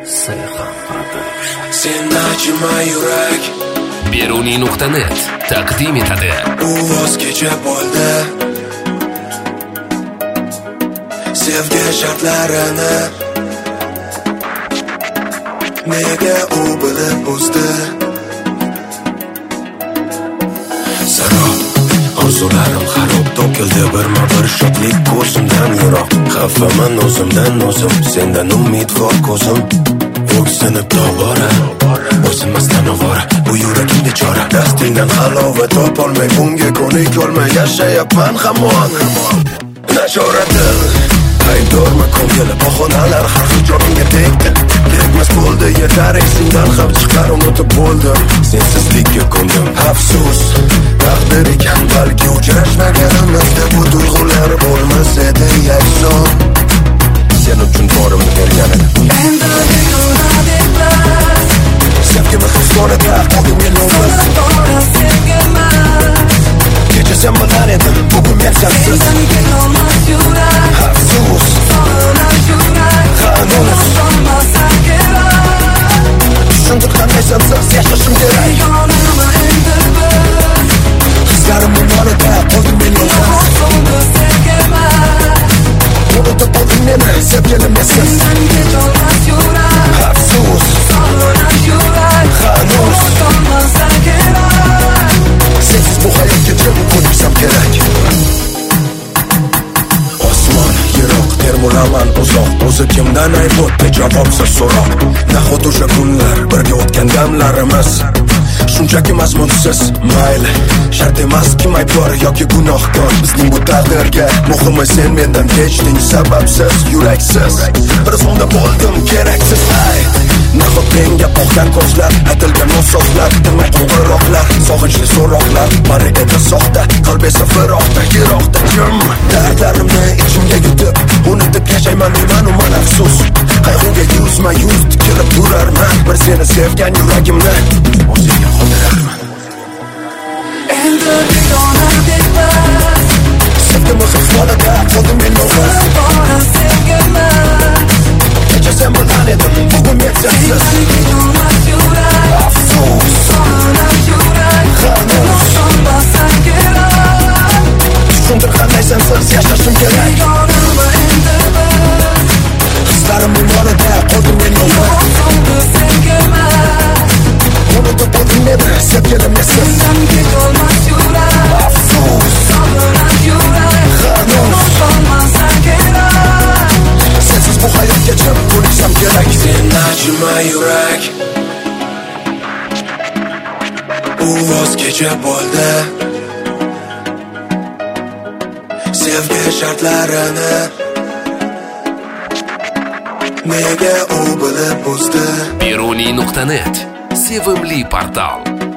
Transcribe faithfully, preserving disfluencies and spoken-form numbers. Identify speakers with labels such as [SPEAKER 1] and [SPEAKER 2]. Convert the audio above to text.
[SPEAKER 1] sayqal qurdirmish.
[SPEAKER 2] Sen achima yurak
[SPEAKER 3] Beruniy nuqta net taqdim etadi.
[SPEAKER 2] U voz kechib bo'ldi sevgi shartlarini. Nega u bilib buzdi sarob orzularim xarob. To'kildi birma bir shodlik ko'zimdan yiroq. Xafaman o'zimdan o'zim, sendan umidvor ko'zim. O'ksinib tobora o'zimizdan ovora. Bu yuragim bechora, dastingdan halovat topolmay, bunga ko'nikolmay yashayapman hamon. Nachoratil aybdorma ko'ngil, bahonalar har xil jonimga tegdi. Kerakmas bo'ldi, yetar esimdan ham chiqar unutib bo'ldim. Sensizlikka ko'ndim, afsus taqdir ekan, balki uchrashmaganimizda bu tuyg'ular bo'lmas edi yakson. Sen uchun borimni bergan edim.
[SPEAKER 4] Endi dunyoda emas,
[SPEAKER 2] sevgimiz husnonida qoldim yolg'iz. Kecha sen bilan edim, bugun men sensiz. Afsus hanuz tushundim qanday sensiz yashashim kerak. Hislarimning yonida qoldim men yolg'iz. Unutib bo'lding meni, sevgilim esiz. Afsus hanuz sensiz bu hayotga jim ko'niksam kerak. Osmon yiroq, termulaman uzoq. O'zi kimdan aybotdi javobsiz so'roq. Nahot o'sha kunlar, birga o'tgan damlarimiz shunchaki mazmunsiz. Mayli, shart emas kim aybdor yoki gunohkor bizning bu taqdirga. Muhimi sen mendan kechding sababsiz, yuraksiz. Bir sonda bo'ldim keraksiz. Ay, nahot menga boqgan ko'zlar, aytilgan so'zlar, demak qo'ng'iroqlar, sog'inchli so'roqlar. Bari edi soxta, qalb esa firoqda, yiroqda jim. Dardlarimni ichimga yutib, unutib yashayman deyman uman afsus. Qayg'uga yuzma yuz tikilib turarman, bir seni sevgan yuragimni o'zingga qoldirarman.
[SPEAKER 4] endi dunyoda emas,
[SPEAKER 2] Sevgimiz husnonida qoldim men yolg'iz. Kecha sen bilan edim, bugun men sensiz. Afsus hanuz tushundim qanday sensiz yashashim kerak. Hislarimning yonida qoldim men yolg'iz. Unutib bo'lding meni, sevgilim esiz. Afsus hanuz sensiz bu hayotga jim ko'niksam kerak. Sen achima yurak u voz kechib bo'ldi sevgi shartlarini. Nega u bilib buzdi
[SPEAKER 3] Beruniy nuqta net sevimli portal.